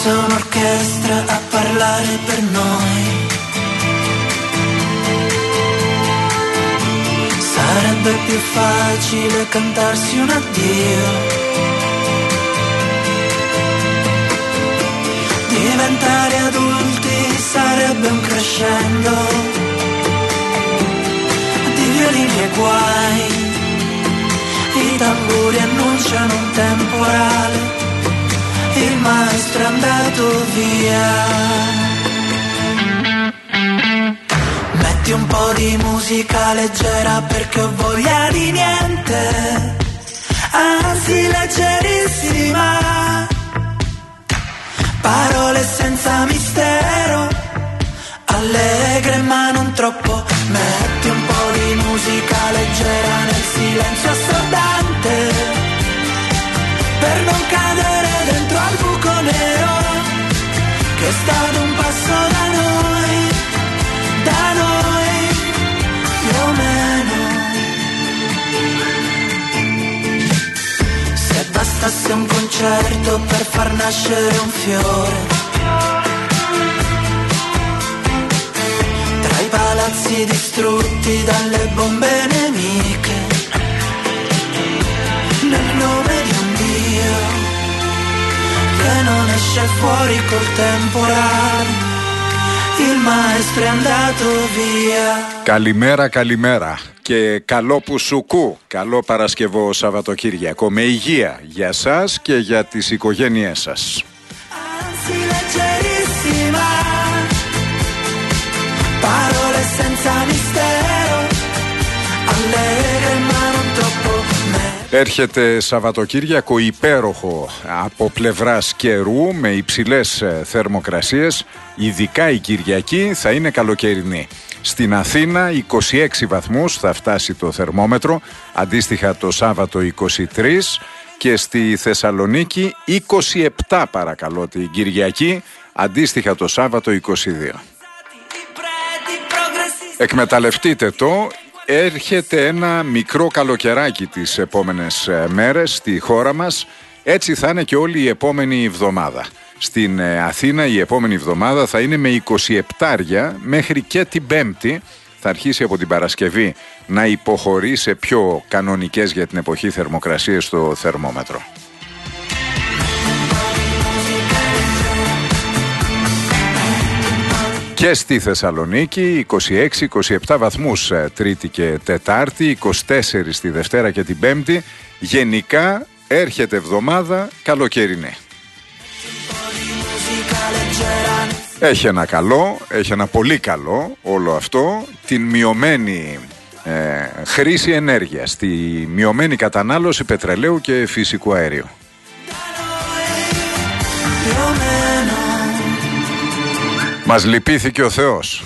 fosse un'orchestra a parlare per noi. Sarebbe più facile cantarsi un addio. Diventare adulti sarebbe un crescendo di violini e guai. I tamburi annunciano un temporale, il maestro è andato via. Metti un po' di musica leggera perché ho voglia di niente, anzi leggerissima. Parole senza mistero, allegre ma non troppo. Metti un po' di musica leggera nel silenzio assordante, per non cadere dentro al buco nero che sta ad un passo da noi più o meno. Se bastasse un concerto per far nascere un fiore, tra i palazzi distrutti dalle bombe nemiche, nel nome di un Dio che non esce fuori col temporale, il maestro è andato via. Καλημέρα, καλημέρα και καλό Πουσουκού, καλό Παρασκευό Σαββατοκύριακο με υγεία για σας και για τις οικογένειές σας. Έρχεται Σαββατοκύριακο υπέροχο από πλευράς καιρού με υψηλές θερμοκρασίες, ειδικά η Κυριακή θα είναι καλοκαιρινή. Στην Αθήνα 26 βαθμούς θα φτάσει το θερμόμετρο, αντίστοιχα το Σάββατο 23 και στη Θεσσαλονίκη 27 παρακαλώ την Κυριακή, αντίστοιχα το Σάββατο 22. Εκμεταλλευτείτε το. Έρχεται ένα μικρό καλοκαιράκι τις επόμενες μέρες στη χώρα μας. Έτσι θα είναι και όλη η επόμενη εβδομάδα. Στην Αθήνα η επόμενη εβδομάδα θα είναι με 27 μέχρι και την Πέμπτη. Θα αρχίσει από την Παρασκευή να υποχωρεί σε πιο κανονικές για την εποχή θερμοκρασίες στο θερμόμετρο. Και στη Θεσσαλονίκη 26-27 βαθμούς Τρίτη και Τετάρτη, 24 τη Δευτέρα και την Πέμπτη. Γενικά έρχεται εβδομάδα καλοκαιρινή. Έχει ένα καλό, έχει ένα πολύ καλό όλο αυτό, την μειωμένη χρήση ενέργειας, τη μειωμένη κατανάλωση πετρελαίου και φυσικού αερίου. Μας λυπήθηκε ο Θεός.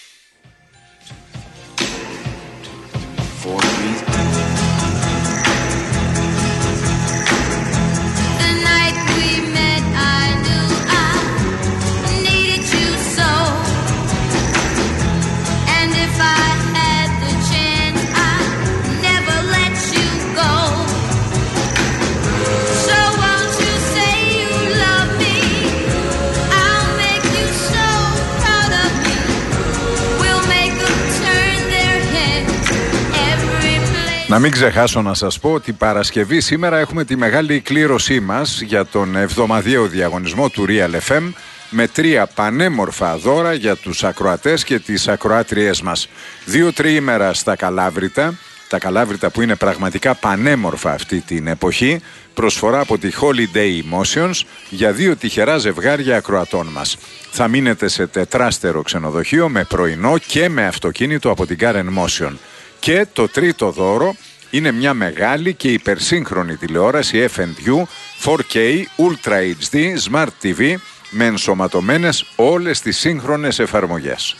Να μην ξεχάσω να σας πω ότι Παρασκευή σήμερα έχουμε τη μεγάλη κλήρωσή μας για τον εβδομαδιαίο διαγωνισμό του Real FM με 3 πανέμορφα δώρα για τους ακροατές και τις ακροάτριές μας. 2 τριήμερα στα Καλάβρητα, τα Καλάβρητα που είναι πραγματικά πανέμορφα αυτή την εποχή, προσφορά από τη Holiday Emotions για 2 τυχερά ζευγάρια ακροατών μας. Θα μείνετε σε 4στερο ξενοδοχείο με πρωινό και με αυτοκίνητο από την Karen Motion. Και το τρίτο δώρο είναι μια μεγάλη και υπερσύγχρονη τηλεόραση F&U 4K Ultra HD Smart TV με ενσωματωμένες όλες τις σύγχρονες εφαρμογές.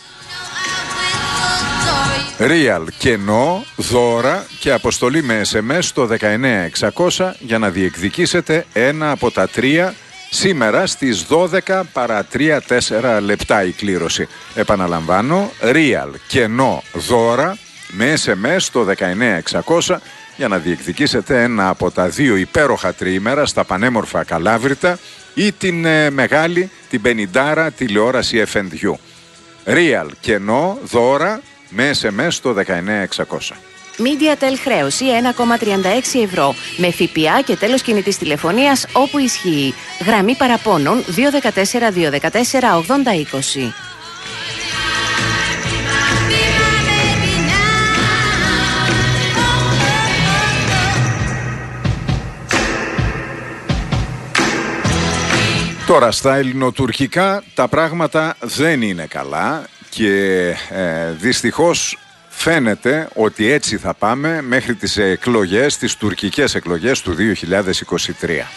Real κενό, δώρα και αποστολή με SMS στο 19600 για να διεκδικήσετε ένα από τα 3 σήμερα στις 12 παρά 3-4 λεπτά η κλήρωση. Επαναλαμβάνω, Real κενό, δώρα με SMS στο 19600 για να διεκδικήσετε ένα από τα 2 υπέροχα τριήμερα στα πανέμορφα Καλάβρητα ή την μεγάλη, την 50 τηλεόραση FNU. Real κενό δώρα με SMS στο 19600. MediaTel χρέωση 1,36 ευρώ με ΦΠΑ και τέλος κινητής τηλεφωνίας όπου ισχύει. Γραμμή παραπώνων 214-214-8020. Τώρα στα ελληνοτουρκικά τα πράγματα δεν είναι καλά και δυστυχώς φαίνεται ότι έτσι θα πάμε μέχρι τις εκλογές, τις τουρκικές εκλογές του 2023.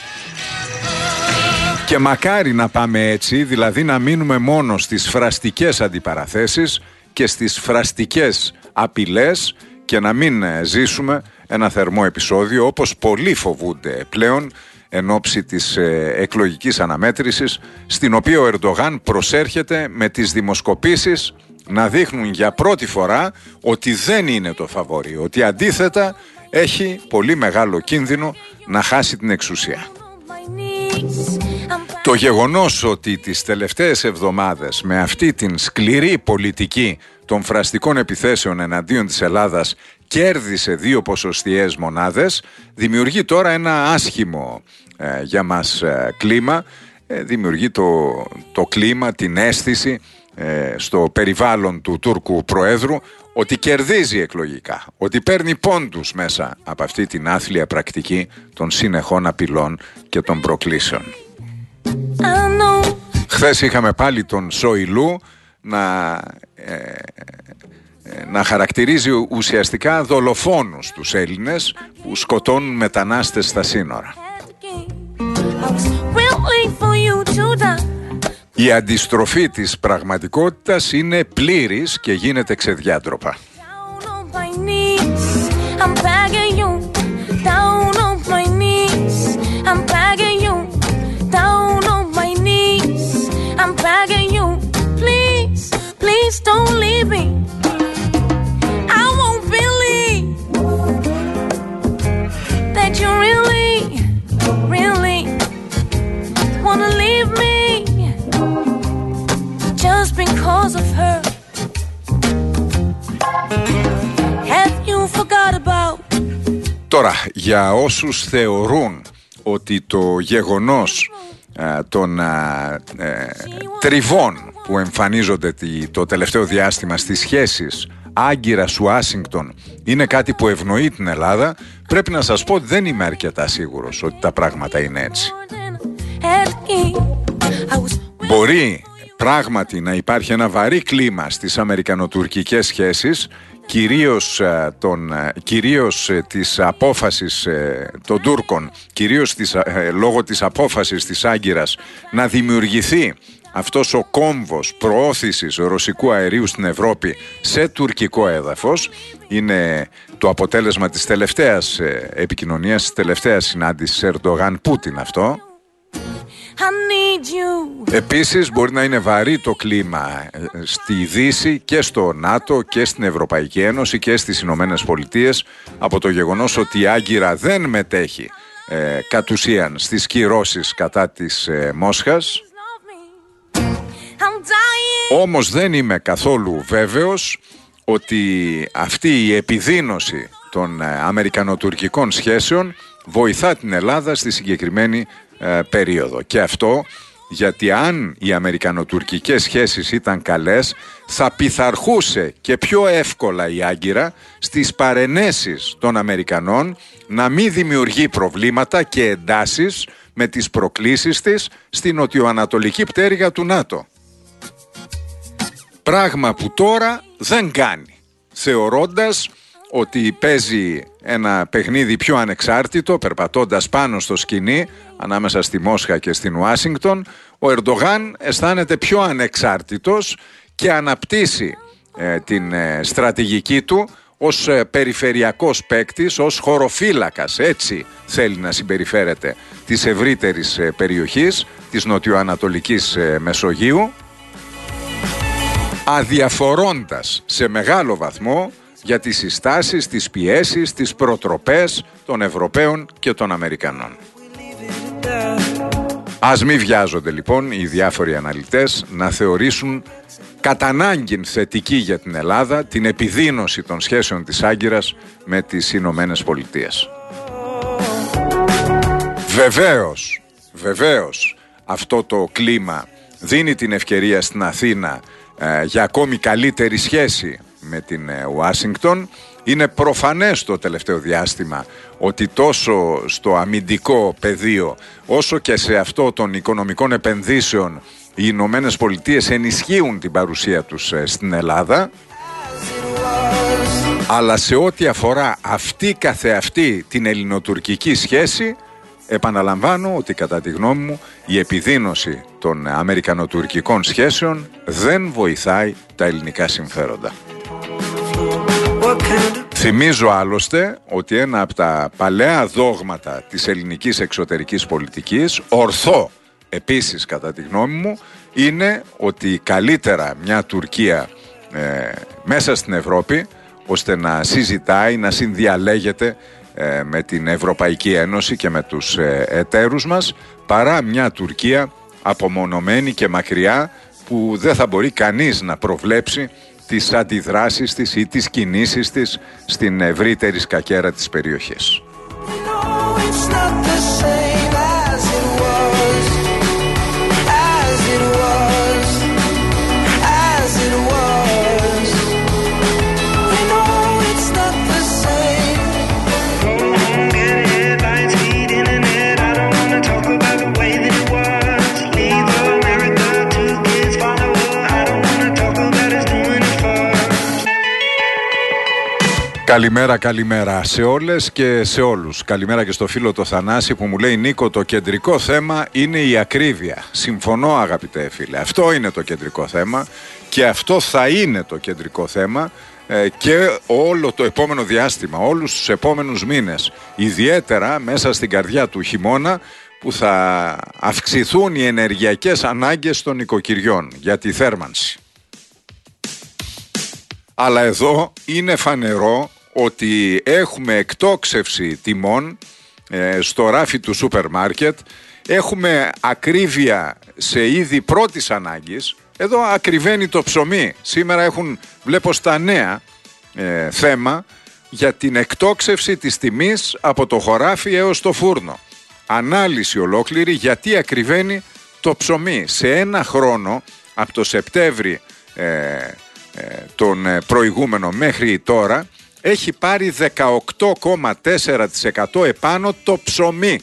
Και μακάρι να πάμε έτσι, δηλαδή να μείνουμε μόνο στις φραστικές αντιπαραθέσεις και στις φραστικές απειλές και να μην ζήσουμε ένα θερμό επεισόδιο όπως πολλοί φοβούνται πλέον εν ώψη της εκλογικής αναμέτρησης, στην οποία ο Ερντογάν προσέρχεται με τις δημοσκοπήσεις να δείχνουν για πρώτη φορά ότι δεν είναι το φαβορί, ότι αντίθετα έχει πολύ μεγάλο κίνδυνο να χάσει την εξουσία. Το γεγονός ότι τις τελευταίες εβδομάδες με αυτή την σκληρή πολιτική των φραστικών επιθέσεων εναντίον της Ελλάδας κέρδισε 2 ποσοστιαίες μονάδες, δημιουργεί τώρα ένα άσχημο για μας κλίμα, δημιουργεί το κλίμα, την αίσθηση στο περιβάλλον του Τούρκου Προέδρου ότι κερδίζει εκλογικά, ότι παίρνει πόντους μέσα από αυτή την άθλια πρακτική των συνεχών απειλών και των προκλήσεων. Χθες είχαμε πάλι τον Σοηλού να χαρακτηρίζει ουσιαστικά δολοφόνους τους Έλληνες που σκοτώνουν μετανάστες στα σύνορα. Η αντιστροφή της πραγματικότητας είναι πλήρης και γίνεται ξεδιάντροπα. Τώρα, για όσους θεωρούν ότι το γεγονός των τριβών που εμφανίζονται το τελευταίο διάστημα στις σχέσεις Άγκυρας-Ουάσιγκτον είναι κάτι που ευνοεί την Ελλάδα, πρέπει να σας πω ότι δεν είμαι αρκετά σίγουρος ότι τα πράγματα είναι έτσι. Μπορεί πράγματι να υπάρχει ένα βαρύ κλίμα στις αμερικανοτουρκικές σχέσεις, κυρίως της απόφασης των Τούρκων, κυρίως λόγω της απόφασης της Άγκυρας να δημιουργηθεί αυτός ο κόμβος προώθησης ρωσικού αερίου στην Ευρώπη σε τουρκικό έδαφος. Είναι το αποτέλεσμα της τελευταίας επικοινωνίας, της τελευταίας συνάντησης Ερντογάν-Πούτιν αυτό. Επίσης μπορεί να είναι βαρύ το κλίμα στη Δύση και στο ΝΑΤΟ και στην Ευρωπαϊκή Ένωση και στις Ηνωμένες Πολιτείες από το γεγονός ότι η Άγκυρα δεν μετέχει κατ' ουσίαν στις κυρώσεις κατά της Μόσχας. Όμως δεν είμαι καθόλου βέβαιος ότι αυτή η επιδείνωση των αμερικανοτουρκικών σχέσεων βοηθά την Ελλάδα στη συγκεκριμένη περίοδο. Και αυτό γιατί αν οι αμερικανοτουρκικές σχέσεις ήταν καλές, θα πειθαρχούσε και πιο εύκολα η Άγκυρα στις παρενέσεις των Αμερικανών να μην δημιουργεί προβλήματα και εντάσεις με τις προκλήσεις της στη νοτιοανατολική πτέρυγα του ΝΑΤΟ. Πράγμα που τώρα δεν κάνει, θεωρώντας ότι παίζει ένα παιχνίδι πιο ανεξάρτητο, περπατώντας πάνω στο σκηνή ανάμεσα στη Μόσχα και στην Ουάσιγκτον. Ο Ερντογάν αισθάνεται πιο ανεξάρτητος και αναπτύσσει την στρατηγική του ως περιφερειακός παίκτης, ως χωροφύλακας, έτσι θέλει να συμπεριφέρεται της ευρύτερης περιοχής της νοτιοανατολικής Μεσογείου, αδιαφορώντας σε μεγάλο βαθμό για τις συστάσεις, τις πιέσεις, τις προτροπές των Ευρωπαίων και των Αμερικανών. Ας μη βιάζονται λοιπόν οι διάφοροι αναλυτές να θεωρήσουν κατά ανάγκην θετική για την Ελλάδα την επιδείνωση των σχέσεων της Άγκυρας με τις Ηνωμένες Πολιτείες. Βεβαίως αυτό το κλίμα δίνει την ευκαιρία στην Αθήνα για ακόμη καλύτερη σχέση με την Ουάσιγκτον. Είναι προφανές το τελευταίο διάστημα ότι τόσο στο αμυντικό πεδίο όσο και σε αυτό των οικονομικών επενδύσεων οι Ηνωμένες Πολιτείες ενισχύουν την παρουσία τους στην Ελλάδα, αλλά σε ό,τι αφορά αυτή καθεαυτή την ελληνοτουρκική σχέση, επαναλαμβάνω ότι κατά τη γνώμη μου η επιδείνωση των αμερικανοτουρκικών σχέσεων δεν βοηθάει τα ελληνικά συμφέροντα. Θυμίζω άλλωστε ότι ένα από τα παλαιά δόγματα της ελληνικής εξωτερικής πολιτικής, ορθό επίσης κατά τη γνώμη μου, είναι ότι καλύτερα μια Τουρκία μέσα στην Ευρώπη ώστε να συζητάει, να συνδιαλέγεται με την Ευρωπαϊκή Ένωση και με τους εταίρους μας, παρά μια Τουρκία απομονωμένη και μακριά που δεν θα μπορεί κανείς να προβλέψει τις αντιδράσεις της ή τις κινήσεις της στην ευρύτερη σκακέρα της περιοχής. Καλημέρα σε όλες και σε όλους. Καλημέρα και στο φίλο το Θανάση που μου λέει: Νίκο, το κεντρικό θέμα είναι η ακρίβεια. Συμφωνώ αγαπητέ φίλε, αυτό είναι το κεντρικό θέμα και αυτό θα είναι το κεντρικό θέμα και όλο το επόμενο διάστημα, όλους τους επόμενους μήνες, ιδιαίτερα μέσα στην καρδιά του χειμώνα που θα αυξηθούν οι ενεργειακές ανάγκες των νοικοκυριών για τη θέρμανση. Αλλά εδώ είναι φανερό ότι έχουμε εκτόξευση τιμών στο ράφι του σούπερ μάρκετ, έχουμε ακρίβεια σε είδη πρώτης ανάγκης. Εδώ ακριβένει το ψωμί. Σήμερα βλέπω στα νέα θέμα για την εκτόξευση της τιμής από το χωράφι έως το φούρνο. Ανάλυση ολόκληρη γιατί ακριβένει το ψωμί. Σε ένα χρόνο από το Σεπτέμβρη τον προηγούμενο μέχρι τώρα έχει πάρει 18,4% επάνω το ψωμί.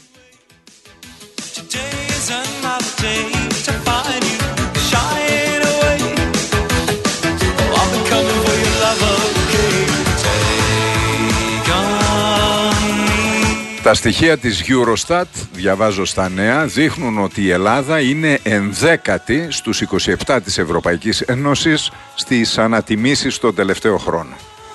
Τα στοιχεία της Eurostat, διαβάζω στα νέα, δείχνουν ότι η Ελλάδα είναι 11η στους 27 της Ευρωπαϊκής Ένωσης στις ανατιμήσεις τον τελευταίο χρόνο.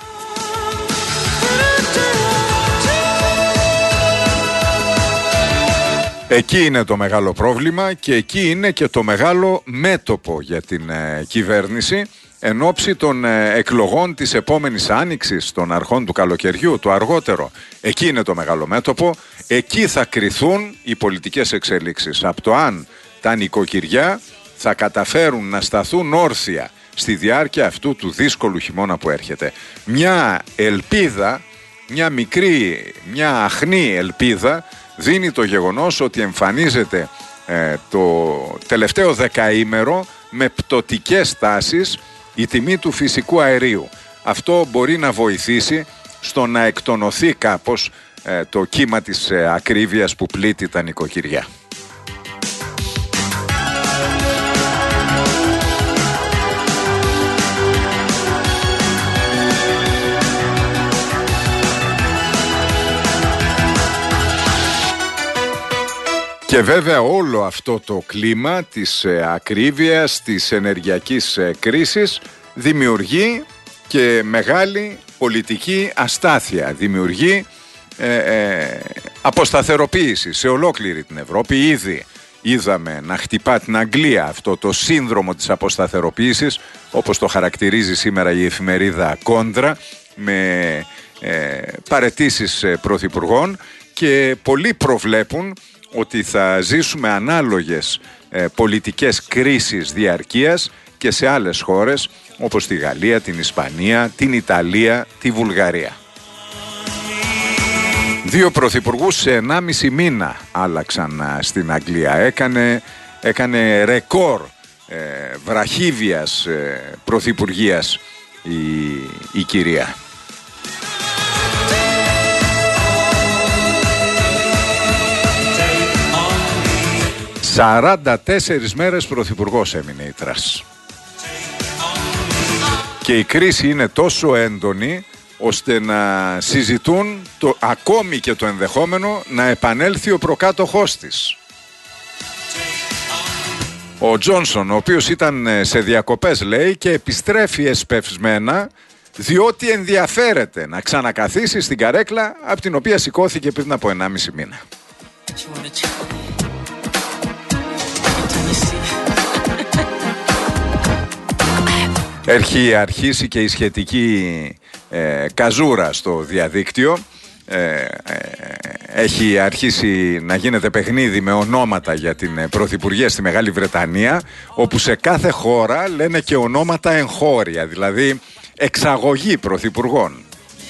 Εκεί είναι το μεγάλο πρόβλημα και εκεί είναι και το μεγάλο μέτωπο για την κυβέρνηση εν ώψη των εκλογών της επόμενης άνοιξης, των αρχών του καλοκαιριού, το αργότερο. Εκεί είναι το μεγάλο μέτωπο, εκεί θα κριθούν οι πολιτικές εξελίξεις. Από το αν τα νοικοκυριά θα καταφέρουν να σταθούν όρθια στη διάρκεια αυτού του δύσκολου χειμώνα που έρχεται. Μια ελπίδα, μια αχνή ελπίδα δίνει το γεγονός ότι εμφανίζεται το τελευταίο δεκαήμερο με πτωτικές τάσεις η τιμή του φυσικού αερίου. Αυτό μπορεί να βοηθήσει στο να εκτονωθεί κάπως το κύμα της ακρίβειας που πλήττει τα νοικοκυριά. Και βέβαια όλο αυτό το κλίμα της ακρίβειας, της ενεργειακής κρίσης δημιουργεί και μεγάλη πολιτική αστάθεια, δημιουργεί αποσταθεροποίηση σε ολόκληρη την Ευρώπη. Ήδη είδαμε να χτυπά την Αγγλία αυτό το σύνδρομο της αποσταθεροποίησης, όπως το χαρακτηρίζει σήμερα η εφημερίδα Κόντρα, με παραιτήσεις πρωθυπουργών και πολλοί προβλέπουν ότι θα ζήσουμε ανάλογες πολιτικές κρίσεις διαρκείας και σε άλλες χώρες όπως τη Γαλλία, την Ισπανία, την Ιταλία, τη Βουλγαρία. 2 πρωθυπουργούς σε 1,5 μήνα άλλαξαν στην Αγγλία. Έκανε ρεκόρ βραχίβιας πρωθυπουργίας η κυρία. 44 μέρες πρωθυπουργός έμεινε η Τρας. Και η κρίση είναι τόσο έντονη ώστε να συζητούν ακόμη και το ενδεχόμενο να επανέλθει ο προκάτοχός της. Ο Τζόνσον, ο οποίος ήταν σε διακοπές λέει και επιστρέφει εσπευσμένα διότι ενδιαφέρεται να ξανακαθίσει στην καρέκλα από την οποία σηκώθηκε πριν από 1,5 μήνα. Έχει αρχίσει και η σχετική καζούρα στο διαδίκτυο. Έχει αρχίσει να γίνεται παιχνίδι με ονόματα για την πρωθυπουργία στη Μεγάλη Βρετανία, όπου σε κάθε χώρα λένε και ονόματα εγχώρια, δηλαδή εξαγωγή πρωθυπουργών.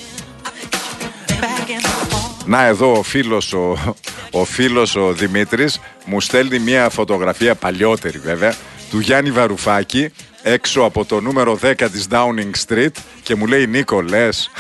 Να εδώ ο φίλος ο Δημήτρης μου στέλνει μια φωτογραφία παλιότερη βέβαια του Γιάννη Βαρουφάκη έξω από το νούμερο 10 της Downing Street και μου λέει Νίκο λες.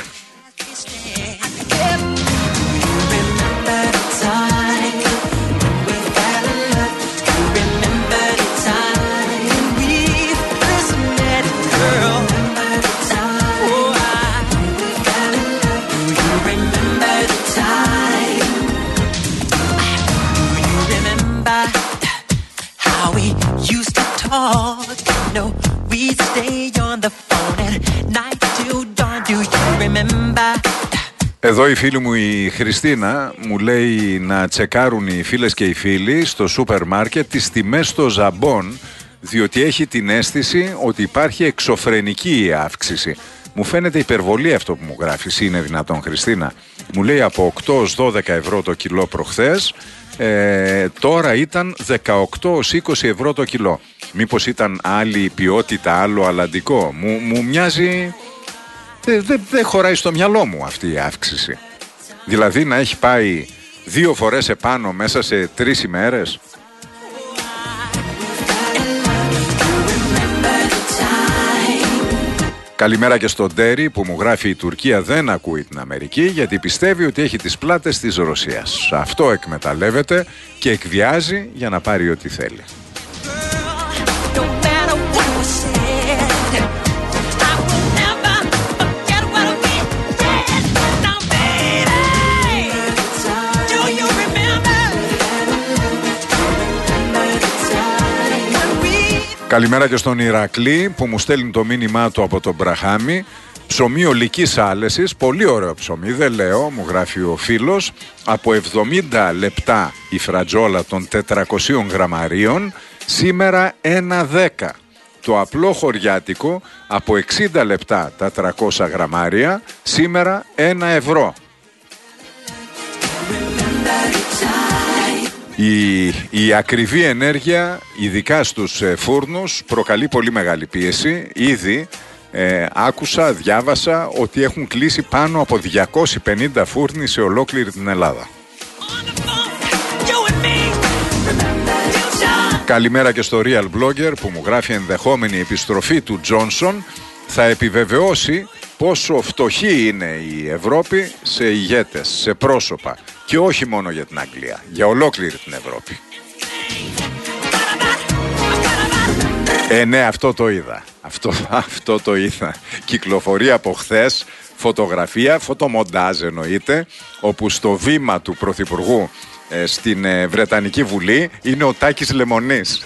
Εδώ η φίλη μου η Χριστίνα μου λέει να τσεκάρουν οι φίλες και οι φίλοι στο σούπερ μάρκετ τις τιμές στο Ζαμπόν, διότι έχει την αίσθηση ότι υπάρχει εξωφρενική αύξηση. Μου φαίνεται υπερβολή αυτό που μου γράφεις. Είναι δυνατόν, Χριστίνα? Μου λέει από 8 ως 12 ευρώ το κιλό προχθές, τώρα ήταν 18 ως 20 ευρώ το κιλό. Μήπως ήταν άλλη ποιότητα, άλλο αλλαντικό? Μου μοιάζει... Δεν χωράει στο μυαλό μου αυτή η αύξηση. Δηλαδή να έχει πάει 2 φορές επάνω μέσα σε 3 ημέρες. Καλημέρα και στον Τέρι που μου γράφει η Τουρκία δεν ακούει την Αμερική γιατί πιστεύει ότι έχει τις πλάτες της Ρωσίας. Αυτό εκμεταλλεύεται και εκβιάζει για να πάρει ό,τι θέλει. Καλημέρα και στον Ηρακλή που μου στέλνει το μήνυμά του από τον Μπραχάμι. Ψωμί ολικής άλεσης, πολύ ωραίο ψωμί, δεν λέω, μου γράφει ο φίλος. Από 70 λεπτά η φρατζόλα των 400 γραμμαρίων, σήμερα 1,10. Το απλό χωριάτικο από 60 λεπτά τα 300 γραμμάρια, σήμερα 1 ευρώ. Η ακριβή ενέργεια, ειδικά στους φούρνους, προκαλεί πολύ μεγάλη πίεση. Ήδη άκουσα, διάβασα ότι έχουν κλείσει πάνω από 250 φούρνοι σε ολόκληρη την Ελλάδα. Καλημέρα και στο Real Blogger που μου γράφει ενδεχόμενη επιστροφή του Τζόνσον θα επιβεβαιώσει πόσο φτωχή είναι η Ευρώπη σε ηγέτες, σε πρόσωπα. Και όχι μόνο για την Αγγλία, για ολόκληρη την Ευρώπη. Ναι, αυτό το είδα. Αυτό το είδα. Κυκλοφορεί από χθες φωτογραφία, φωτομοντάζ εννοείται, όπου στο βήμα του Πρωθυπουργού στην Βρετανική Βουλή είναι ο Τάκης Λεμονής.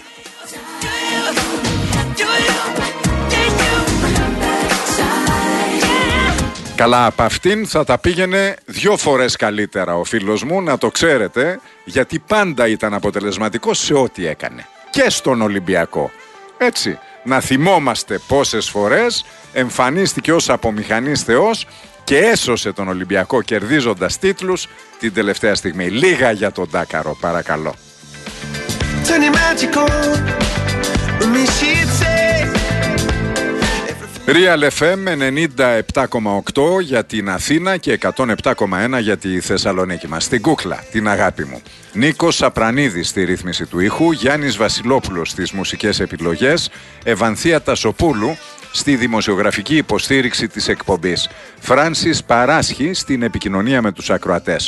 Καλά, από αυτήν θα τα πήγαινε 2 φορές καλύτερα ο φίλος μου, να το ξέρετε, γιατί πάντα ήταν αποτελεσματικός σε ό,τι έκανε. Και στον Ολυμπιακό. Έτσι, να θυμόμαστε πόσες φορές εμφανίστηκε ως απομηχανής θεός και έσωσε τον Ολυμπιακό κερδίζοντας τίτλους την τελευταία στιγμή. Λίγα για τον Ντάκαρο, παρακαλώ. Real FM 97,8 για την Αθήνα και 107,1 για τη Θεσσαλονίκη μας. Στην κούκλα, την αγάπη μου. Νίκος Σαπρανίδης στη ρύθμιση του ήχου, Γιάννης Βασιλόπουλος στις μουσικές επιλογές, Ευανθία Τασοπούλου στη δημοσιογραφική υποστήριξη της εκπομπής. Φράνσις Παράσχη στην επικοινωνία με τους ακροατές.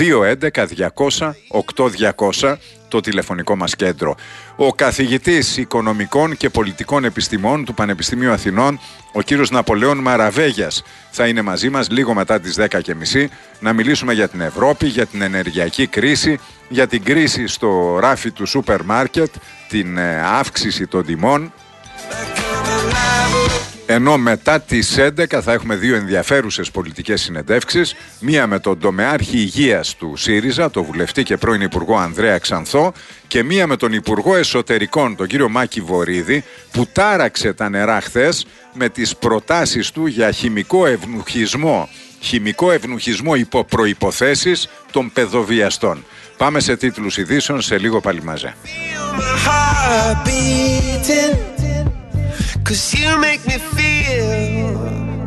211-200-8200 το τηλεφωνικό μας κέντρο. Ο καθηγητής Οικονομικών και Πολιτικών Επιστημών του Πανεπιστημίου Αθηνών, ο κύριος Ναπολέων Μαραβέγιας, θα είναι μαζί μας λίγο μετά τις 10:30 να μιλήσουμε για την Ευρώπη, για την ενεργειακή κρίση, για την κρίση στο ράφι του σούπερ μάρκετ, την αύξηση των τιμών. Ενώ μετά τις 11 θα έχουμε δύο ενδιαφέρουσες πολιτικές συνεντεύξεις, μία με τον τομεάρχη υγείας του ΣΥΡΙΖΑ, τον βουλευτή και πρώην Υπουργό Ανδρέα Ξανθό, και μία με τον Υπουργό Εσωτερικών, τον κύριο Μάκη Βορίδη, που τάραξε τα νερά χθες με τις προτάσεις του για χημικό ευνουχισμό υπό προϋποθέσεις των παιδοβιαστών. Πάμε σε τίτλους ειδήσεων, σε λίγο πάλι μαζί. Cause you make me feel